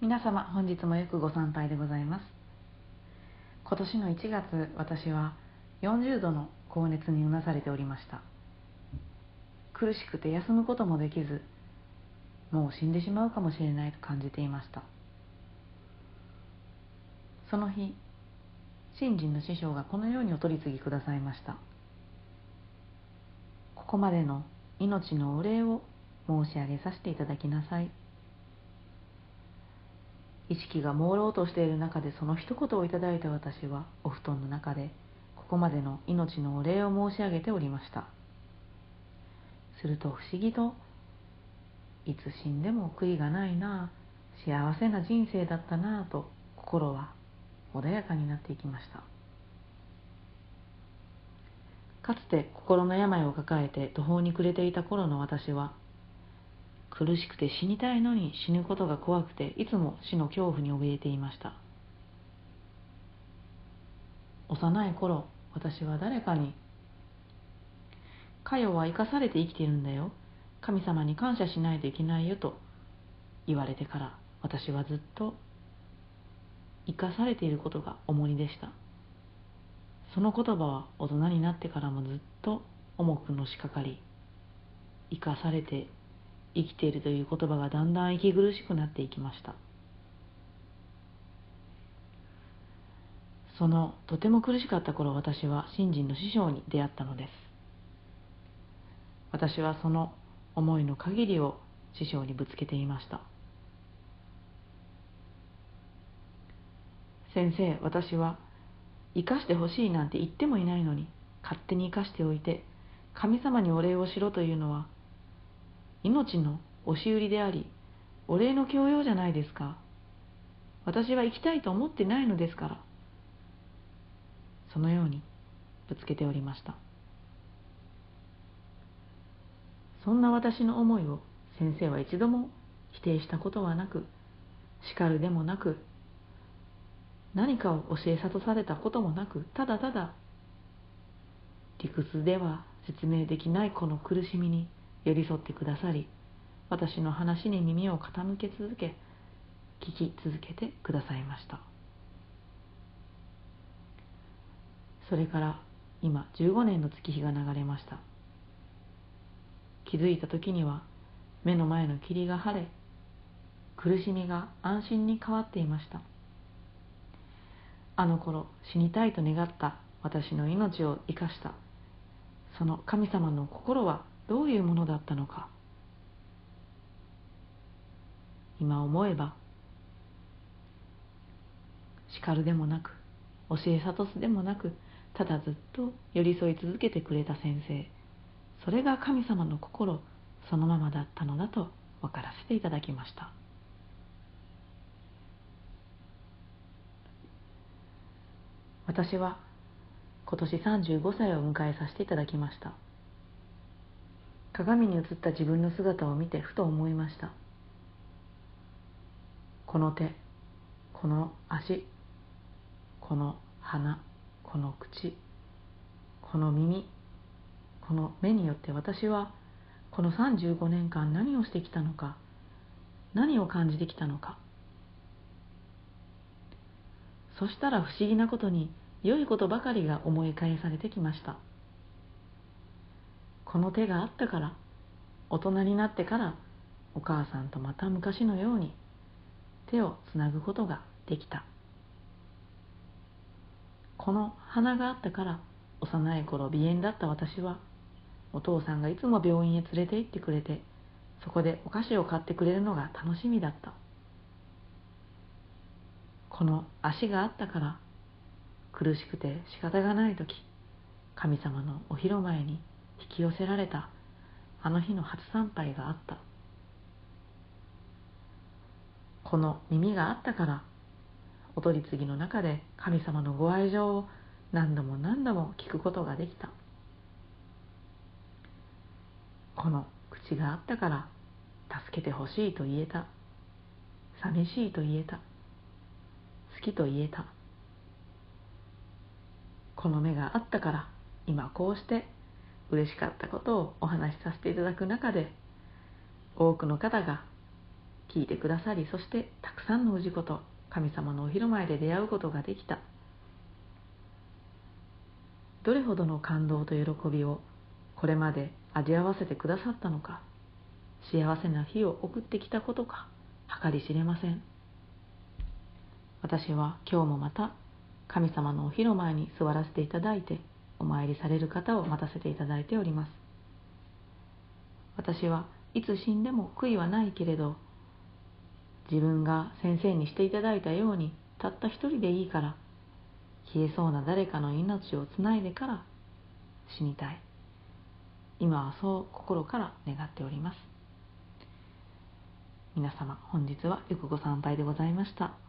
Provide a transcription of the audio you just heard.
皆様、本日もよくご参拝でございます。今年の1月、私は40度の高熱にうなされておりました。苦しくて休むこともできず、もう死んでしまうかもしれないと感じていました。その日、信心の師匠がこのようにお取り次ぎくださいました。ここまでの命のお礼を申し上げさせていただきなさい。意識が朦朧としている中でその一言をいただいた私はお布団の中でここまでの命のお礼を申し上げておりました。すると不思議と、いつ死んでも悔いがないな、幸せな人生だったなと心は穏やかになっていきました。かつて心の病を抱えて途方に暮れていた頃の私は、苦しくて死にたいのに死ぬことが怖くていつも死の恐怖に怯えていました。幼い頃、私は誰かに、かよは生かされて生きているんだよ、神様に感謝しないといけないよと言われてから、私はずっと生かされていることが重荷でした。その言葉は大人になってからもずっと重くのしかかり、生かされて生きているという言葉がだんだん息苦しくなっていきました。そのとても苦しかった頃、私は信心の師匠に出会ったのです。私はその思いの限りを師匠にぶつけていました。先生、私は生かしてほしいなんて言ってもいないのに、勝手に生かしておいて神様にお礼をしろというのは命の押し売りであり、お礼の強要じゃないですか。私は生きたいと思ってないのですから。そのようにぶつけておりました。そんな私の思いを先生は一度も否定したことはなく、叱るでもなく、何かを教え諭されたこともなく、ただただ理屈では説明できないこの苦しみに寄り添ってくださり、私の話に耳を傾け続け、聞き続けてくださいました。それから今15年の月日が流れました。気づいた時には目の前の霧が晴れ、苦しみが安心に変わっていました。あの頃死にたいと願った私の命を生かしたその神様の心はどういうものだったのか、今思えば、叱るでもなく教え諭すでもなく、ただずっと寄り添い続けてくれた先生、それが神様の心そのままだったのだと分からせていただきました。私は今年35歳を迎えさせていただきました。鏡に映った自分の姿を見てふと思いました。この手、この足、この鼻、この口、この耳、この目によって私はこの35年間何をしてきたのか、何を感じてきたのか。そしたら不思議なことに良いことばかりが思い返されてきました。この手があったから、大人になってからお母さんとまた昔のように手をつなぐことができた。この鼻があったから、幼い頃鼻炎だった私はお父さんがいつも病院へ連れて行ってくれて、そこでお菓子を買ってくれるのが楽しみだった。この足があったから、苦しくて仕方がないとき、神様のお広前に引き寄せられたあの日の初参拝があった。この耳があったから、お取り次ぎの中で神様のご愛情を何度も何度も聞くことができた。この口があったから、助けてほしいと言えた。寂しいと言えた。好きと言えた。この目があったから、今こうして嬉しかったことをお話しさせていただく中で、多くの方が聞いてくださり、そしてたくさんの氏子と神様のお昼前で出会うことができた。どれほどの感動と喜びをこれまで味わわせてくださったのか、幸せな日を送ってきたことか計り知れません。私は今日もまた神様のお昼前に座らせていただいて、お参りされる方を待たせていただいております。私はいつ死んでも悔いはないけれど、自分が先生にしていただいたようにたった一人でいいから消えそうな誰かの命をつないでから死にたい。今はそう心から願っております。皆様、本日はよくご参拝でございました。